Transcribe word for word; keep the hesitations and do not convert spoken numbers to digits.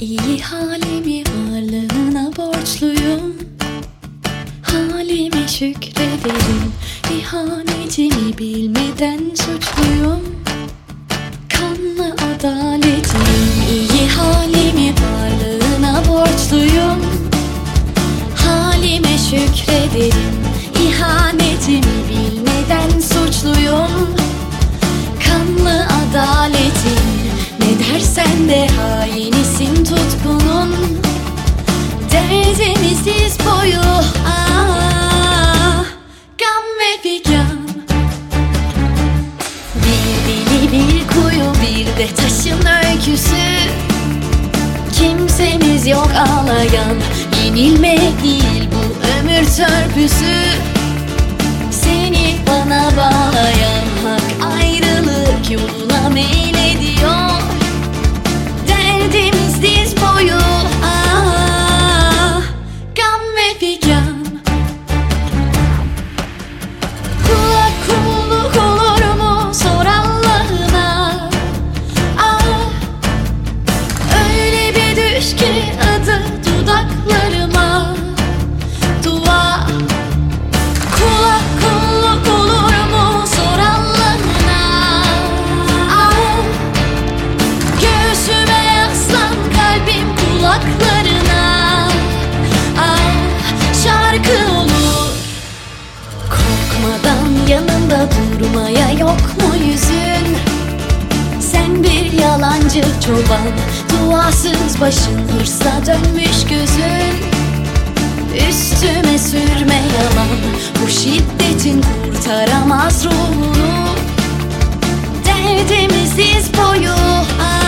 İyi halimi varlığına borçluyum. Halime şükrederim. İhanetimi bilmeden suçluyum. Kanlı adaletim. İyi halimi varlığına borçluyum. Halime şükrederim. İhanetimi bilmeden suçluyum. Kanlı adaletim. Ne dersen de hainisin tutkunun. Derdimiz diz boyu, ah, gam ve figan. Bir deli bir kuyu, bir de taşın öyküsü. Kimsemiz yok ağlayan, yenilmek değil bu ömür törpüsü. Seni bana bağlayan hak ayrılık yoluna meylediyor. Derdimiz diz boyu, ah, gam ve figan. Kulak kulluk olur mu sor Allah'ına. Ah, öyle bir düş ki adı dudaklarıma. Dua. Kulak kulluk olur mu sor Allah'ına. Ah, göğsüme yaslan kalbim kulaklarına. Ah, şarkı olur. Korkmadan yanında durmaya yok mu yüzün? Sen bir yalancı çoban, duasız başın hırsla dönmüş gözün. Üstüme sürme yalan, bu şiddetin kurtaramaz ruhunu. Derdimiz diz boyu, ah.